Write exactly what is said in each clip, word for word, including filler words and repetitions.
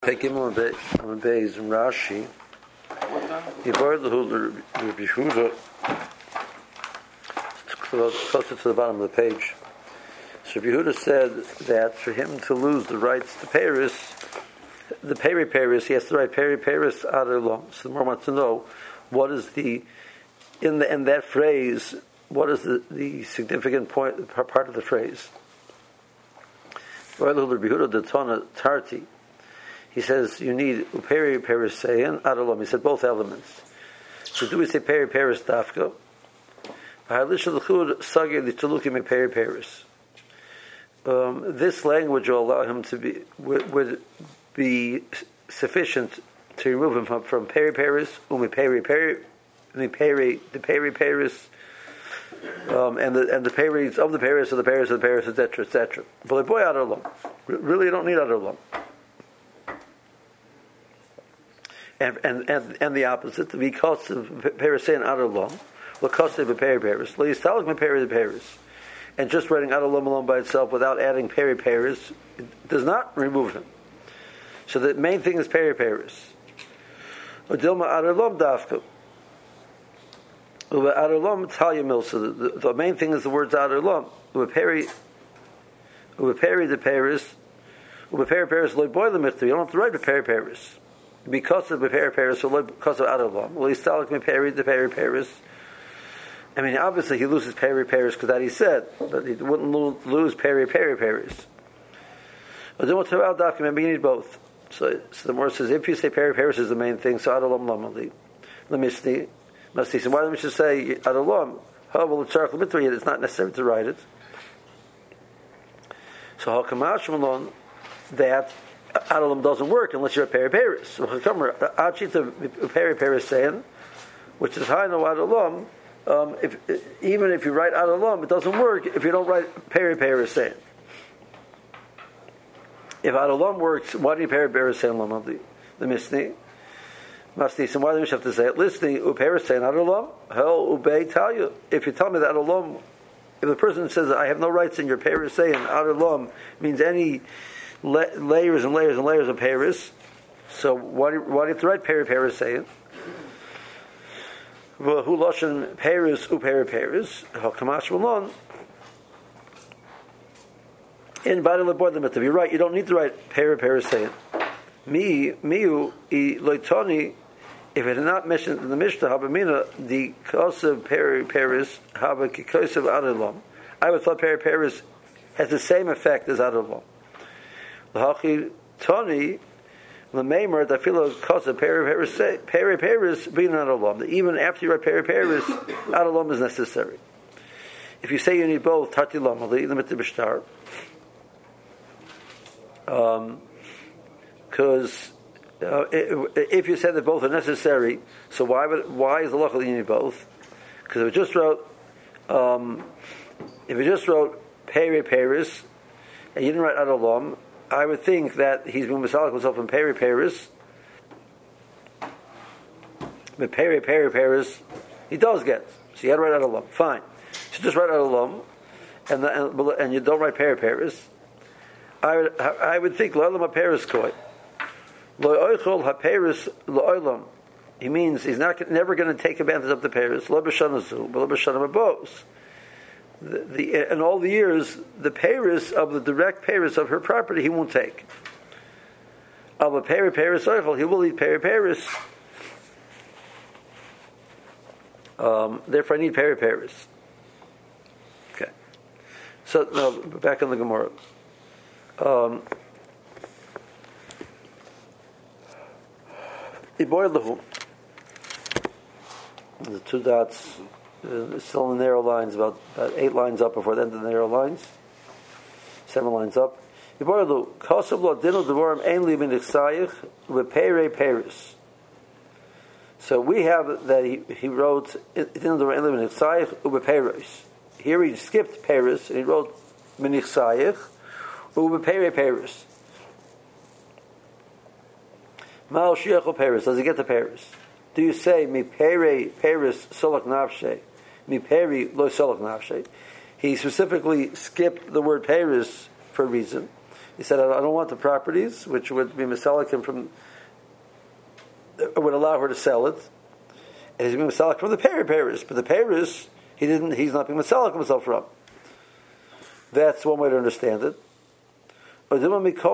Take him on the on the base in Rashi. He borrowed the Rabbi Yehuda closer to the bottom of the page. So Rabbi Yehuda said that for him to lose the rights to Paris, the peri Paris, he has to write peri Paris adar lo. So the more wants to know what is the in the in that phrase, what is the, the significant point part of the phrase. Rabbi Yehuda the Tana Tarti. He says you need peri perisein adolom. He said both elements. So do we say peri peris dafka? Um, this language will allow him to be would, would be sufficient to remove him from, from peri peris umi peri peri umi peri the peri peris um, and the and the peris of the peris of the peris of the peris, et cetera, et cetera. But boy adolom, really you don't need adolom. And, and and and the opposite, the because of perisein adolom, because of peri peris, leistalik me peri peris, and just writing adolom alone by itself without adding peri peris does not remove him. So the main thing is peri peris. Odilma adolom dafka. Uva adolom talia milsa. The, the main thing is the words adolom. Uva peri. Uva peri the peris. Uva peri peris loy boy the mitzvah. You don't have to write the peri peris. Because of the peri peris, or because of adolom. Well, he's stalik me peri the peri peris. I mean, obviously he loses peri peris because that he said, but he wouldn't lose peri peri peris. Maybe you need both. So, so the more says if you say peri peris is the main thing, so adolom lamali. Let me see. Must see. So why don't we just say adolom? How will it's it's not necessary to write it. So how come that adolom doesn't work unless you're a peri peris. So achita peri peris saying, which is high no adolom. Um, if even if you write adolom, it doesn't work if you don't write peri peris saying. If adolom works, why do you peri peris saying lamadi the misni? Masti. So why do you have to say it? Listening uperis saying adolom. Hell ubei tell you. If you tell me that adolom, if the person says I have no rights in your peris saying adolom means any La- layers and layers and layers of peris. So why do you, why do you have to write peri peris saying? Well, who loshen peris u peri peris? How kamash malon? In badal board the mitzvah. You're right. You don't need to write peri peris saying. Me miu I loitoni. If it is not mentioned in the Mishnah, habamina the kosev peri peris haba kikosev adolom. I would thought peri peris has the same effect as adolom. L'hachi toni l'meimer that filo kosev peri peris peri peris being adolom. Even after you write peri peris, adolom is necessary. If you say you need both, tati lamali the mitzvah b'shtar. Um, because uh, if you said that both are necessary, so why would why is the law that you need both? Because if it just wrote, um, if it just wrote peri peris and you didn't write adolom, I would think that he's been misalik himself in peri peris. But peri peri peris, he does get. So you had to write adolom. Fine. So just write adolom, and and, and you don't write peri peris. I would I would think lo olam haperis koi. Lo oichol haperis lo olam. He means he's not never going to take advantage of the peris. Lo b'shanazu, but lo b'shanam abos. The, the in all the years, the peris of the direct peris of her property he won't take. Of a peri peris oichol, he will eat peri peris. Um, therefore, I need peri peris. Okay. So no, back on the Gemara. Um, the two dots uh, still in the narrow lines, about, about eight lines up before the end of the narrow lines, seven lines up. So we have that he, he wrote here he skipped Paris and he wrote Minichsayich Ube peri peris. Mal shiachol peris. Does he get the peris? Do you say mi peri peris solak nafshe, mi peri lo solak nafshe? He specifically skipped the word peris for a reason. He said, I don't want the properties, which would be Masalikim from, would allow her to sell it. And he's being Masalik from the Peri Paris. But the Paris, he didn't, he's not being Masalik himself from. That's one way to understand it. When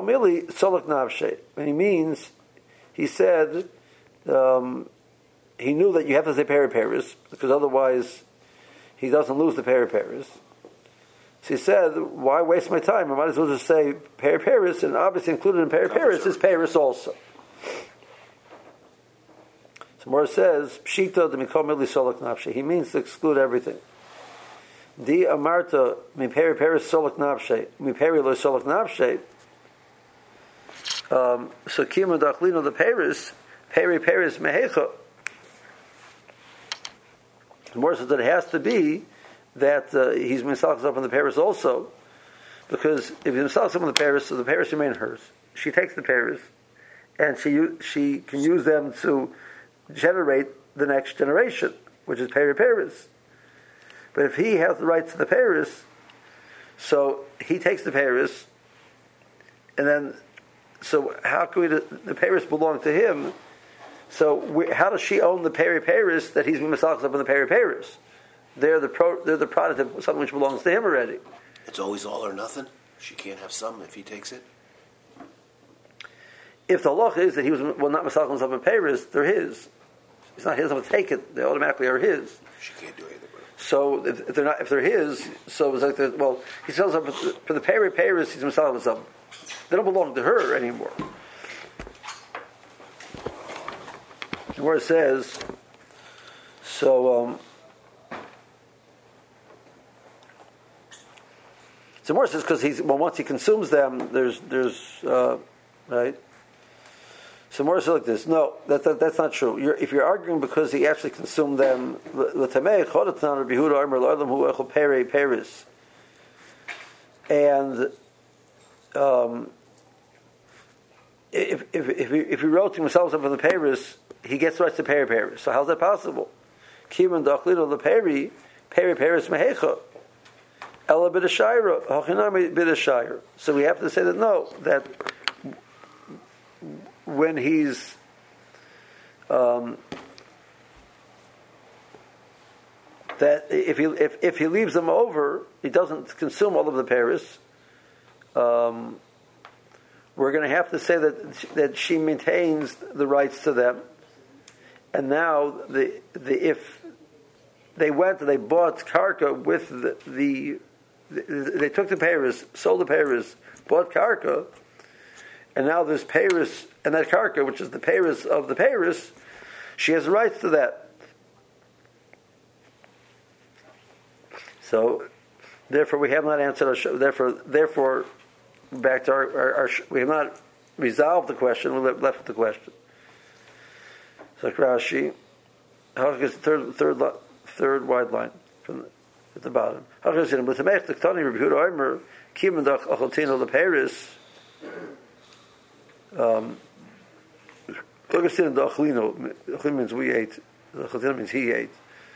he means, he said, um, he knew that you have to say Peri Paris, because otherwise he doesn't lose the Peri Paris. So he said, why waste my time? I might as well just say Peri Paris, and obviously included in Peri Paris is Paris also. So Mora says, Pshita de Mikol Mili Solak Nafshe. He means to exclude everything. Di Amarta Mi Peri Paris Solak Nafshe, Mi Peri Lo Solak Nafshe. Um, so Kima Dachlino the Paris, Peri Paris Mehecha. Mora says that it has to be that uh, he's misalach up on the Paris also, because if he's misalach up on the Paris, so the Paris remain hers. She takes the Paris, and she she can use them to generate the next generation, which is Peri Paris. But if he has the rights to the Paris, so he takes the Paris, and then so how can we the Paris belong to him? So we, how does she own the Peri Paris that he's misalach up on the Peri Paris? They're the pro, they're the product of something which belongs to him already. It's always all or nothing. She can't have some if he takes it. If the law is that he was well not masalach himself in Paris, they're his. It's not his to take it; they automatically are his. She can't do anything with it. So if, if they're not, if they're his, so it's like the, well, he sells up for the Peri Paris. He's masalach himself. They don't belong to her anymore. Where it says, so. Um, So more says because he's well once he consumes them, there's there's uh, right. So more says like this. No, that, that that's not true. You're, if you're arguing because he actually consumed them, and um, if if if he, if he wrote to himself up in the Paris, he gets rights to Peri Paris. So how's that possible? Kiman dachlino the Peri Peri Paris mehecha. Ella b'deshayra, hachinami b'deshayra. So we have to say that no, that when he's um, that if he if, if he leaves them over, he doesn't consume all of the Paris. Um, we're going to have to say that that she maintains the rights to them, and now the the if they went and they bought karka with the, the they took the Paris, sold the Paris, bought karka, and now there's Paris, and that karka, which is the Paris of the Paris, she has rights to that. So, therefore, we have not answered our. Therefore, therefore, back to our, our, our we have not resolved the question. We left with the question. So, Rashi, third, third, third wide line from. The, at the bottom. Um, means we ate. Means he ate.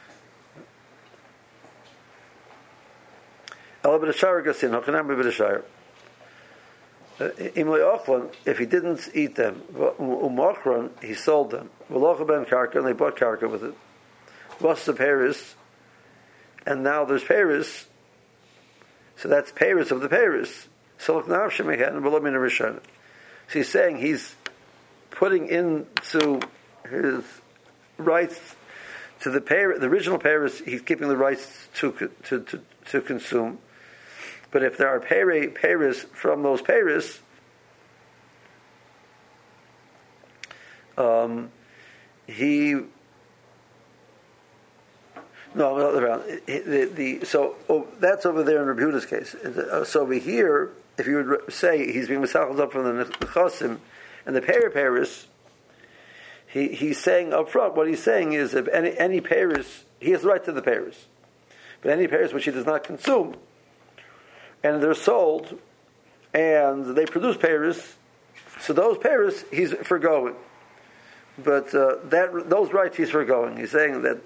If he didn't eat them, he sold them. And they bought karka with it. What's the Paris? And now there's Paris, so that's Paris of the Paris. So he's saying he's putting into his rights to the Paris, the original Paris. He's keeping the rights to to to, to consume. But if there are Paris, Paris from those Paris, um, he. No, the other round. The, the, so oh, that's over there in Rabbi Huda's case. So over here, if you would say he's being misachos up from the nechasim and the Peri Paris, he he's saying up front. What he's saying is, if any any Paris, he has the right to the Paris, but any Paris which he does not consume, and they're sold, and they produce Paris, so those Paris he's forgoing. But uh, that those rights he's forgoing. He's saying that.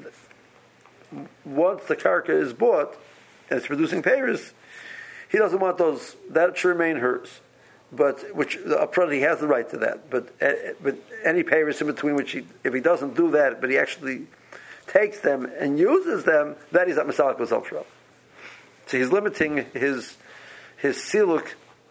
Once the karka is bought and it's producing Paris, he doesn't want those. That should remain hers. but which up front he has the right to that. But uh, but any payers in between, which he, if he doesn't do that, but he actually takes them and uses them, that he's not Masalik himself from. So he's limiting his his siluk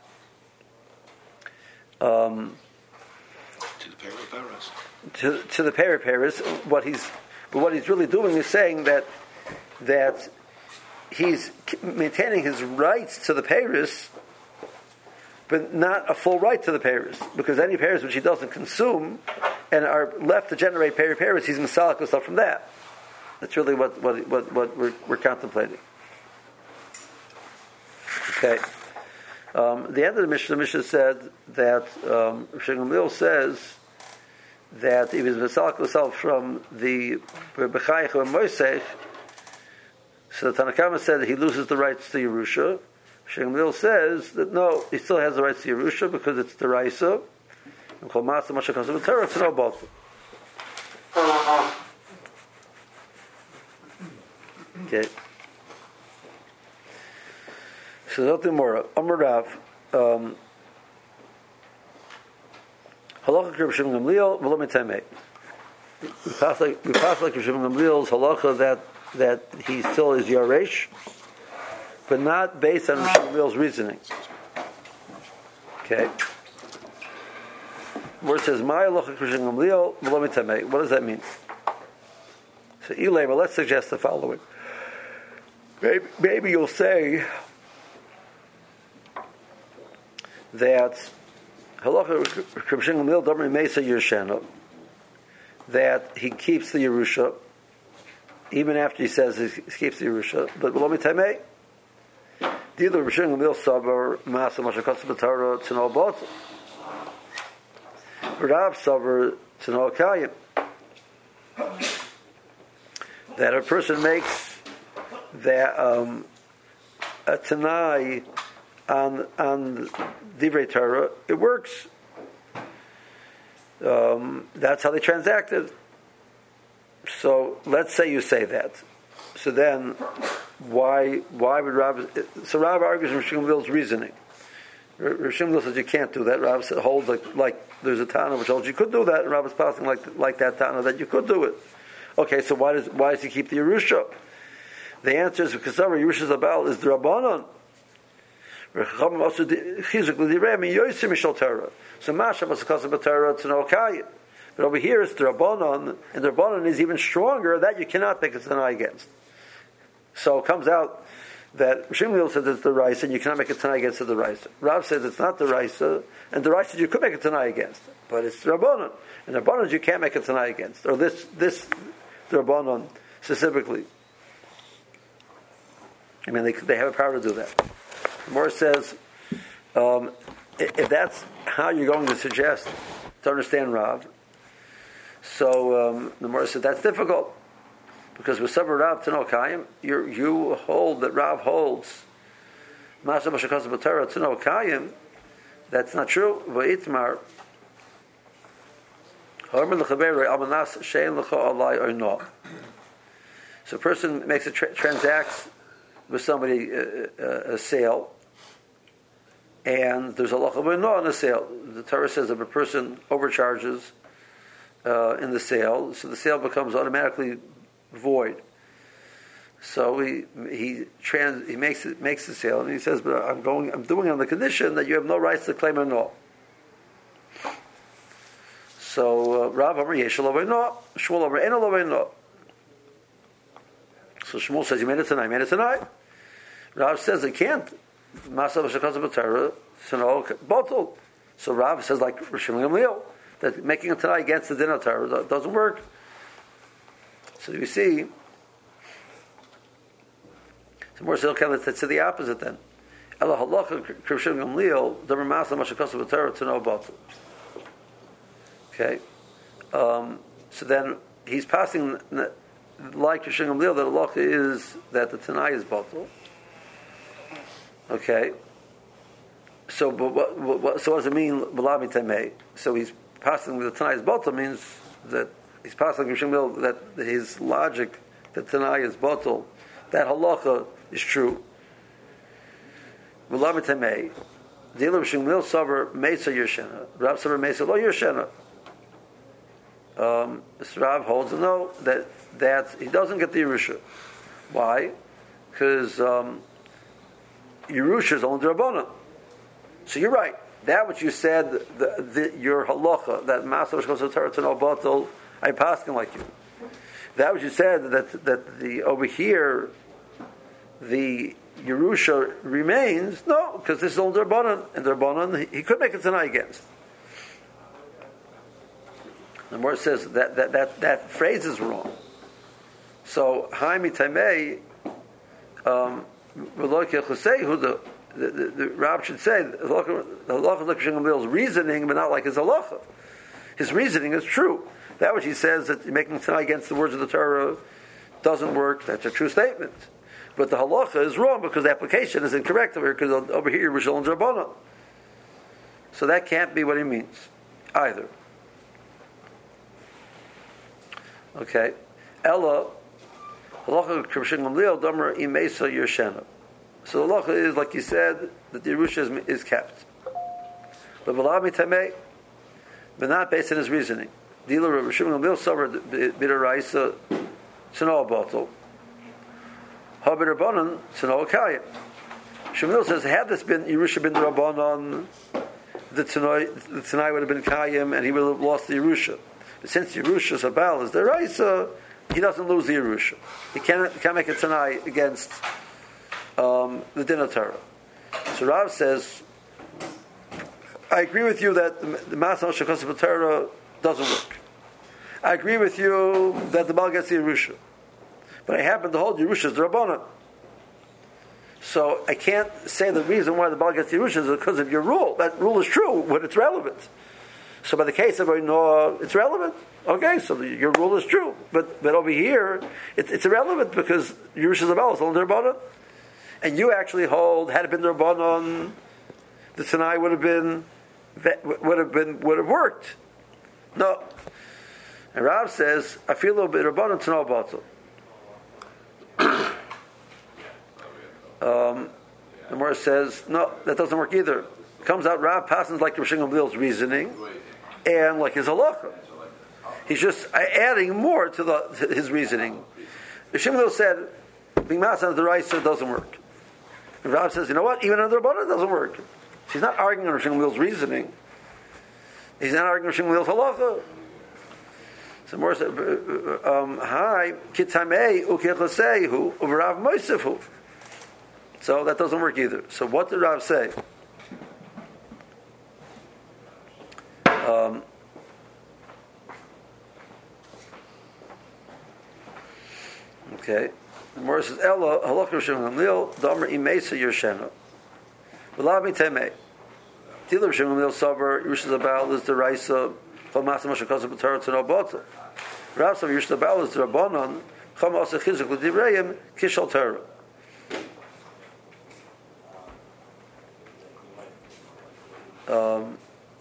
um, to the peri-paris. To, to the peri-paris. What he's but what he's really doing is saying that that he's maintaining his rights to the paris, but not a full right to the paris, because any paris which he doesn't consume and are left to generate peri-paris, he's Masalik himself from that. That's really what what what, what we're, we're contemplating. Okay. Um, the end of the Mishnah, the Mishnah said that um, Rav Gamliel says that he was Masalik himself from the Bechayich or Moisech. So the Tanakama said that he loses the rights to Yerusha. Rav Gamliel says that no, he still has the rights to Yerusha because it's the Raisa. And Kol Matzah Moshe Kosev B'Torah, it's no both. Okay. So nothing more. Amar Rav. Um, Halacha Rav Shimon Gamliel v'lo mitamei. We pass like we pass like Rav Shimon Gamliel's halacha that that he still is Yaresh, but not based on Rav Shimon Gamliel's reasoning. Okay. Where it says my halacha Rav Shimon Gamliel v'lo mitamei. What does that mean? So Ilay, well, let's suggest the following. Maybe, maybe you'll say that that he keeps the Yerusha, even after he says he keeps the Yerusha. But below me tamei, the other Rav Gamliel savar masa mashakatz b'tara tzino bot, Rav savar tzino kayim. That a person makes that um, a tanai on on divrei Torah, it works. Um, that's how they transacted. So let's say you say that. So then, why why would Rav? So Rav argues Rav Gamliel's reasoning. Rav Gamliel says you can't do that. Rav holds like like there's a Tana which holds you could do that, and Rav is passing like like that Tana that you could do it. Okay, so why does why does he keep the Yerusha? The answer is because our Yerusha's Abal is the Rabbanon. So Masha was a Torah to no Kayim. But over here it's the Rabbanon, and the Rabbanon is even stronger, that you cannot make a Tanai against. So it comes out that Shimon says it's the Raisa, and you cannot make a Tanai against the Raisa. Rav says it's not the Raisa, and the Raisa you could make a Tanai against, but it's the Rabbanon. And the Rabbanon you can't make a Tanai against, or this, this the Rabbanon specifically. I mean, they they have a power to do that. The Gemara says, um, if that's how you're going to suggest to understand Rav, so um, the Gemara said that's difficult because with Sabra Rav to no Kayim, you you hold that Rav holds Masa Mashakasa B'Torah to no Kayim. That's not true. V'itmar Harman l'chaberei amanas shein l'cha alai or no. So a person makes a tra- transacts with somebody uh, uh, a sale, and there's a lacha no on the sale. The Torah says if a person overcharges uh, in the sale, so the sale becomes automatically void. So he he trans he makes it makes the sale, and he says, "But I'm going, I'm doing it on the condition that you have no rights to claim a no." So Rav Amar Yeshel Lovay no, Shmuel Amar Eno Lovay no. So Shmuel says, "You made it tonight. Made it tonight." Rav says, "It can't." Masav Shekazah B'Torah, so bottle. So Rav says, like Rishon Gamliel, that making it tonight against the din of Torah doesn't work. So you see, so more so let's say the opposite then. Ela halacha Rishon Gamliel, the Masav Shekazah B'Torah to know bottle. Okay, um, so then he's passing like Rishon Gamliel that halacha is that the Tanai is bottle. Okay, so but what, what, so what does it mean? So he's passing with the Tanai's bottle means that he's passing with Shemil that his logic that Tanai is bottle, that halacha is true. Dealer Shimlil Saber Mesa Yershena. Rav Saber Mesa Lo Yershena. Um, this Rav holds no that that he doesn't get the Yerusha. Why? Because um, Yerusha is only Rabbanan. So you're right. That which you said, the, the, your halacha, that Master goes to Torah to no batal, I paskin like you. That which you said that that the over here, the Yerusha remains. No, because this is only Rabbanan, and Rabbanan he, he could make it tonight against. The Gemara says that that, that that phrase is wrong. So Haimi Taimei, um, who the the, the, the Rab should say the halacha of Gamliel's reasoning, but not like his halacha. His reasoning is true. That which he says that making tonight against the words of the Torah doesn't work. That's a true statement. But the halacha is wrong because the application is incorrect over here. Because over here you're Rishon Rabbanan. So that can't be what he means either. Okay, Ella halacha Rishon Gamliel Damer Imesa Yershena. So the halacha is like you said that the Yerusha is, is kept, but V'lami Tamei, but not based on his reasoning. Dealer of Rishon Gamliel Savar Bidaraisa Tzanoa Bottle Habir Rabbanan Tzanoa Kayim. Shmuel says, had this been Yerusha bin Rabbanan, the Tzanoi the Tzanai would have been Kayim, and he would have lost the Yerusha. But since Yerusha's Abal is the Raisa, he doesn't lose the Yerusha. He can't, can't make a Tzanai against um, the Din of Torah. So Rav says, I agree with you that the Masal Shekos Torah doesn't work. I agree with you that the Baal gets the Yerusha. But I happen to hold Yerusha is the Rabbanan. So I can't say the reason why the Baal gets the Yerusha is because of your rule. That rule is true when it's relevant. So by the case of no, it's relevant. Okay, so the, your rule is true. But but over here, it, it's irrelevant because Yerusha is the Baal, it's only the Rabbanan. And you actually hold, had it been the Rabbanan, the Tanai would have been, would have been, would have worked. No. And Rav says, I feel a little bit Rabbanan to know about it. Um, the Gemara says, no, that doesn't work either. It comes out, Rav passes like the Rishon Gamliel's reasoning, and like his halacha. He's just adding more to, the, to his reasoning. Rishon Gamliel said, being mass on the Raisa doesn't work. And Rav says, you know what? Even under the Rabbanan it doesn't work. He's not arguing on Rishon Gamliel's reasoning. He's not arguing Rishon Gamliel's halacha. So more said, um, hi, kitamei ukichasehu uvrav moisefu. So that doesn't work either. So what did Rav say? Um, okay. The Morris says, Ella, halach Rishon Gamliel, damer imesa yershena. V'lav mi temei. Tila Rishon Gamliel saber, Yerusha Zabal is the Raisa, Chol Masa Moshe Kosa B'Torah to no Bota. Rav saber, Yerusha Zabal is the Rabbanon, Chol Masa Chizuk L'Divrayim, Kishal Torah. Um,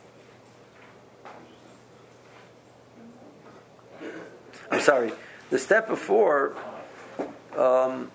I'm sorry. The step before, um,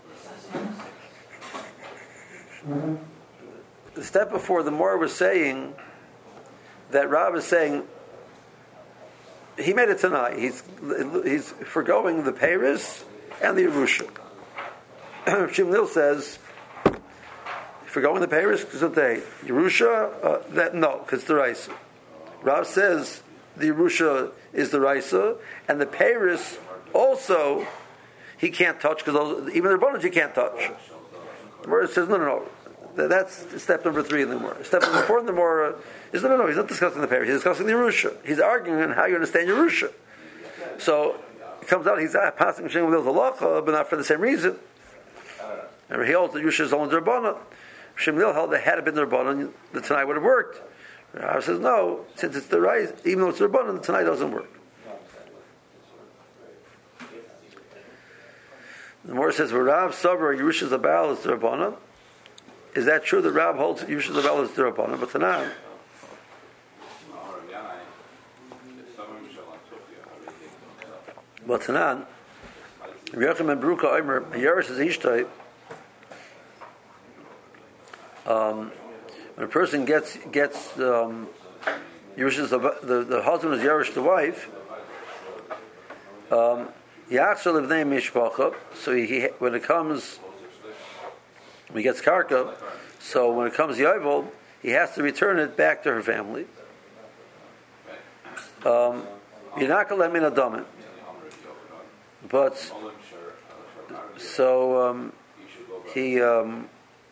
the step before, the Mor was saying that Rav is saying he made it tonight. He's he's forgoing the Paris and the Yerusha. Shimlil says forgoing the Paris because of the Yerusha. Uh, that no, because the Raisa. Rav says the Yerusha is the Raisa, and the Paris also he can't touch because even the Rabbanan you can't touch. The Gemara says no, no, no. That's step number three in the Gemara. Step number four in the Gemara is no, no, no. He's not discussing the Paris. He's discussing the Yerusha. He's arguing on how you understand Yerusha. So it comes out he's passing Shem with the halacha, but not for the same reason. And he holds the Yerusha is only the Rabbanan. Shemil held that had it been the Rabbanan, the Tanai would have worked. Rav says no, since it's the Rais, even though it's the Rabbanan, the Tanai doesn't work. The Gemara says, "Rav Savar Yerusha Zabal is the Rabbanan." Is that true that Rav holds Yerusha Zabal is the Rabbanan? But Tanai, but Tanai, Yechim and Baruch Omer, Yerush is Ishtay. Um, When a person gets gets um, Yerushes the, the the husband is Yerush the wife. Um, Yachshel of name Mishpacha. So he, he when it comes, when he gets karka. So when it comes Yovel, he has to return it back to her family. Um, you're not going to let me know it. But so um, he um,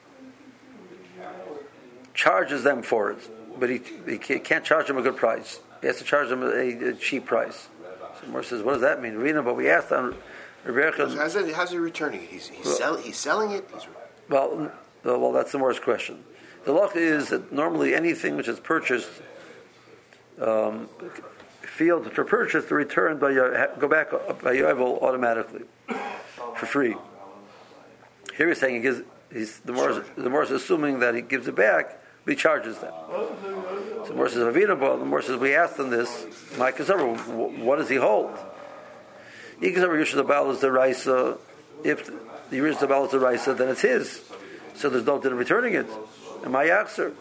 charges them for it, but he, he can't charge them a good price. He has to charge them a, a cheap price. So Mor says, "What does that mean?" Rina, but we asked on Rebecca. How's, it, how's he returning it? He's he's, well, sell, he's selling it. He's well, well, that's the Mor's question. The law is that normally anything which is purchased, um, fields which are purchased, are returned by go back by Yovel automatically for free. Here he's saying he gives. He's the Mor's the Mor's assuming that he gives it back, but he charges them. So the Mor says, "Avina, but the Mor says we asked him this. Mike is over. What does he hold? He gives over Yerusha the Baal is the Raisa. If the Yerusha the Baal is the Raisa, then it's his. So there's no din of returning it. And my Yachzer.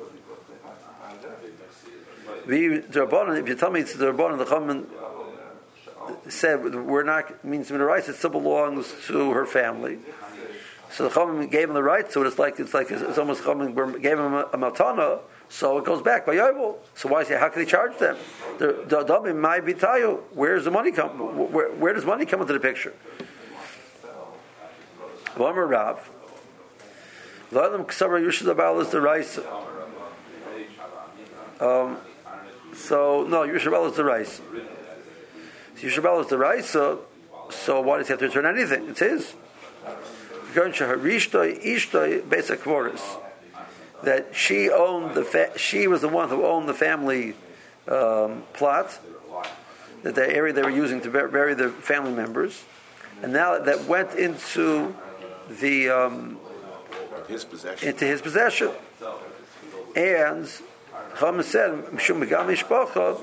If you tell me it's the Rabbanan, the Chachamim said we're not means to the rights. It still belongs to her family. So the Chachamim gave him the right. So it's like it's like it's almost Chachamim gave him a, a matana. So it goes back by Yovel. So why say how can he charge them? The the Adamim my bitayu. Where's the money come? Where, where does money come into the picture? V'amar Rav. L'adam k'savar Yerusha the Baal is the rice. Um. So no, Yerusha the Baal is the rice. So Yerusha the Baal is the rice. So, so why does he have to return anything? It's his. That she owned the fa- she was the one who owned the family um, plot, that the area they were using to bury the family members, and now that went into the um, his possession. into his possession. And Chachamim said, "Mishum megam mishpacha."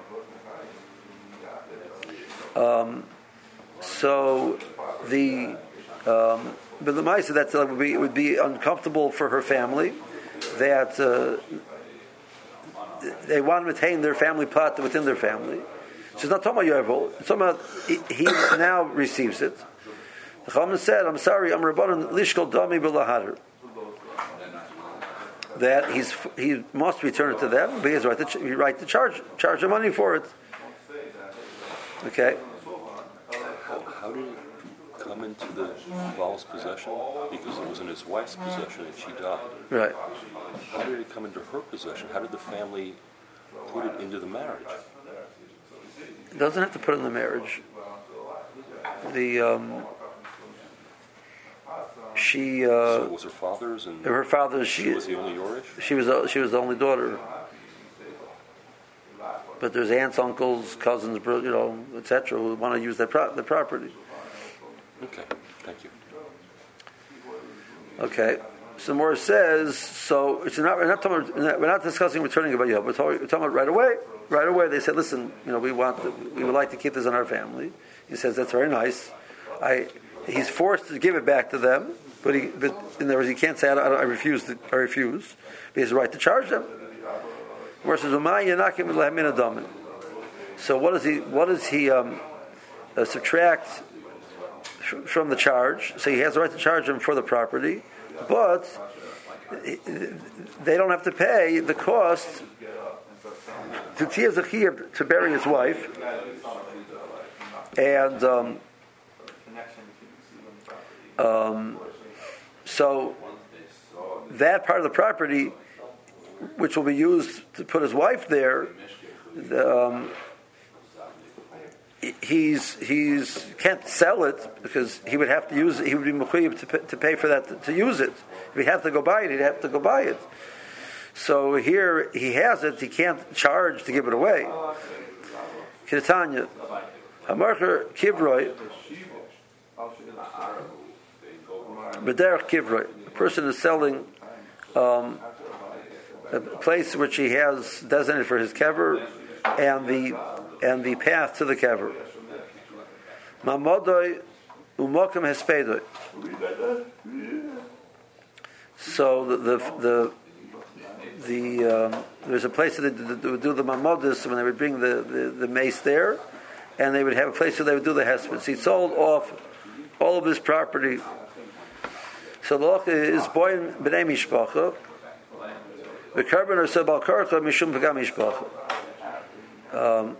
Um, so the um, but the Maisa that would be it would be uncomfortable for her family that uh, they want to retain their family plot within their family. So it's not talking about Yovel. It's talking about he, he now receives it. The Chachamim said, "I'm sorry, I'm Rabbanan lishkol dami b'lahadar." That he's he must return it to them, but he has right to ch- right to charge charge the money for it. Okay. How did it come into the Baal's possession? Because it was in his wife's possession and she died. Right. How did it come into her possession? How did the family put it into the marriage? It doesn't have to put it in the marriage. The um, she. Uh, so it was her father's, and her father's. She, she was the only Yorish. She was. Uh, she was the only daughter. But there's aunts, uncles, cousins, you know, et cetera, who want to use their pro- the property. Okay, thank you. Okay, so Mor says, so it's not, we're not talking about, we're not discussing returning about Yovel. We're talking, we're talking about right away. Right away, they said, listen, you know, we want, to, we would like to keep this in our family. He says that's very nice. I, he's forced to give it back to them, but he, but in other words, he can't say I, I refuse. To, I refuse. But he has the right to charge them. Mor says, so what does he? What does he um, uh, subtract from the charge? So he has the right to charge them for the property, but they don't have to pay the cost to Tia Zachir to bury his wife, and um, um, so that part of the property, which will be used to put his wife there, um, he's he's can't sell it because he would have to use it. He would be mechuyev to, to pay for that to, to use it. If he had to go buy it, he'd have to go buy it. So here he has it. He can't charge to give it away. Ketanya, Hamarcher Kivroi, B'derech Kivroi. A person is selling um, a place which he has designated for his kever, and the and the path to the kever. Mamadoi umokim hespedoi. So the the, the the um, there's a place that they, they would do the mamodis when they would bring the, the, the mace there, and they would have a place where they would do the hesped. He sold off all of his property. So the law is boy b'nei mishpacha, the carbon or sebal karcha mishum pagam mishpacha. Um,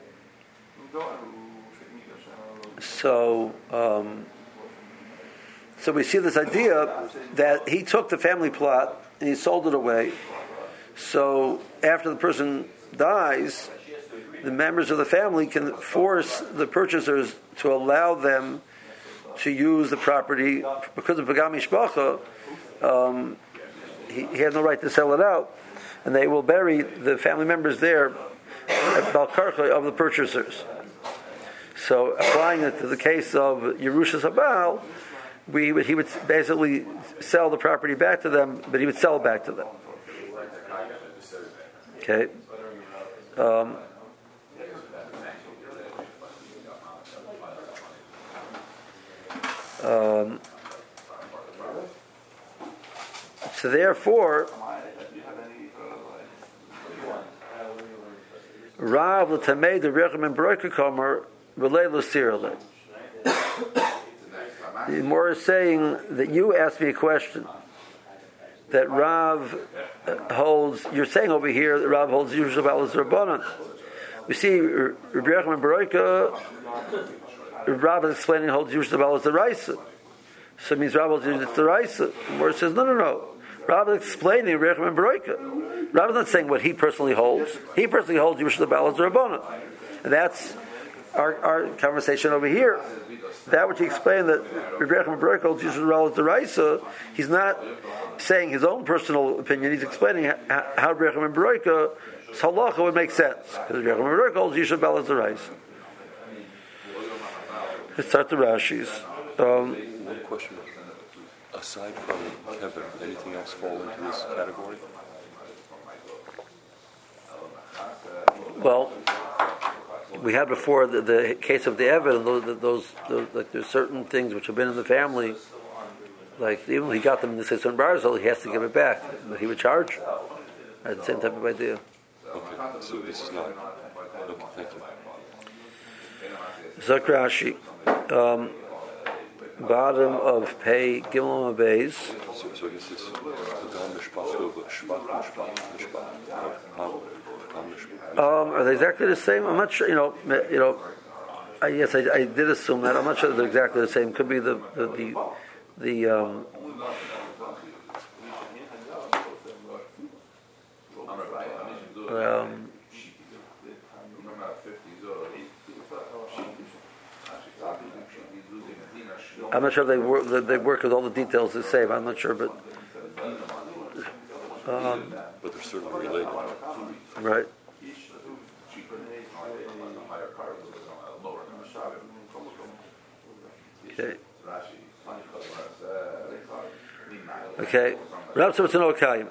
so, um, so we see this idea that he took the family plot and he sold it away. So after the person dies, the members of the family can force the purchasers to allow them to use the property because of pagam mishpacha. Um, he, he had no right to sell it out, and they will bury the family members there at Balkarcha of the purchasers. So applying it to the case of Yerushas Habal, we would, he would basically sell the property back to them, but he would sell it back to them. Okay. Um, um, so therefore, Rav l'tamei the rechem and broika kamer relay l'sirale. The Gemara is saying that you asked me a question that Rav holds. You're saying over here that Rav holds Yerushas Habal as Rabbanan. We see Rabbi Rechem and broika. Rav is explaining holds Yerushas Habal as the Raisa. So it means Rav holds it's the Raisa. The Gemara says no, no, no. Rav is explaining Rabbi Rechem and broika. Rav is not saying what he personally holds. He personally holds Yerushas Habal as the Rabbanan, and that's our, our conversation over here. That which he explained that Rabbi Rechem and broika holds Yerushas Habal as the Raisa. He's not saying his own personal opinion. He's explaining how, how Rabbi Rechem and broika's halacha would make sense because Rabbi Rechem and broika holds Yerushas Habal as the Raisa. Let's start the Rashis. Um, One question. Aside from Kevin, anything else fall into this category? Well, we had before the, the case of the Evan, those, those, those, like there's certain things which have been in the family, like even when he got them in the Sisson Barzil, he has to give it back, but he would charge. I had the same type of idea. Okay, so this is not. Okay, thank you. Zakrashi. Um, bottom of pay Gimel Mabeis. So, so I guess this Pagam Mishpacha, but Shvat Mishpacha, Mishpacha. Um, are they exactly the same? I'm not sure. You know, you know. I, yes, I, I did assume that. I'm not sure they're exactly the same. Could be the the the, the um, um I'm not sure they work. They work with all the details the same. I'm not sure, but um, but they're certainly related, right? Okay. Okay. Rab to know Kayim.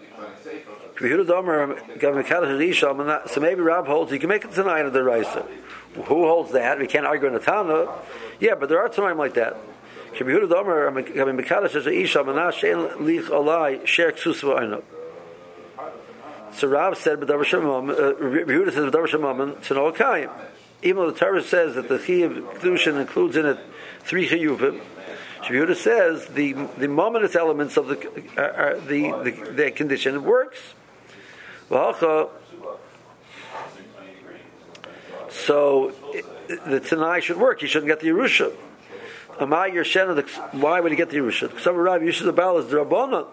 So maybe Rab holds you can make it tonight of the Raisa. Who holds that? We can't argue in a Tana. Yeah, but there are times like that. So Rav said, but Yehuda says, to know Kayim. Even though the Torah says that the Chiyuv Kedushin includes in it three Chiyuvim, Yehuda says the the momentous elements of the uh, the, the the condition works. So the Tanai should work. He shouldn't get the Yerusha. Why would he get the Yerusha? Because some Rabbi Yerushas Habal is the Rabbanan.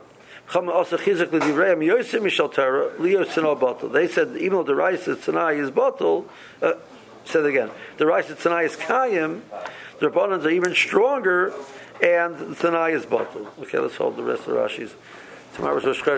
They said even though the rice of Tanai is bottle, uh, said again, the rice of Tanai is Kayim, the Rabbanans are even stronger, and the Tanai is bottle. Okay, let's hold the rest of the Rashis. Tomorrow's Rosh